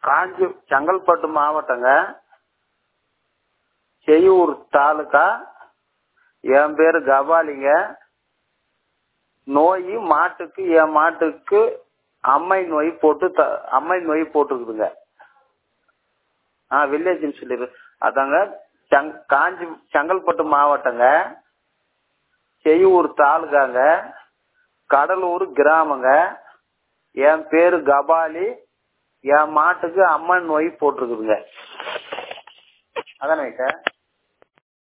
செங்கல்பட்டு மாவட்டங்க, செய்யூர் தாலுகா. என் பேரு கபாலிங்க. நோய் மாட்டுக்கு, என் மாட்டுக்கு அம்மை நோய் போட்டுருக்குதுங்க. வில்லேஜ்னு சொல்லிடு. அதாங்க செங்கல்பட்டு மாவட்டங்க, செய்யூர் தாலுகாங்க, கடலூர் கிராமங்க. என் பேரு கபாலி. என் மாட்டுக்கு அம்மன் நோய் போட்டிருக்குதுங்க. அதானே சார்?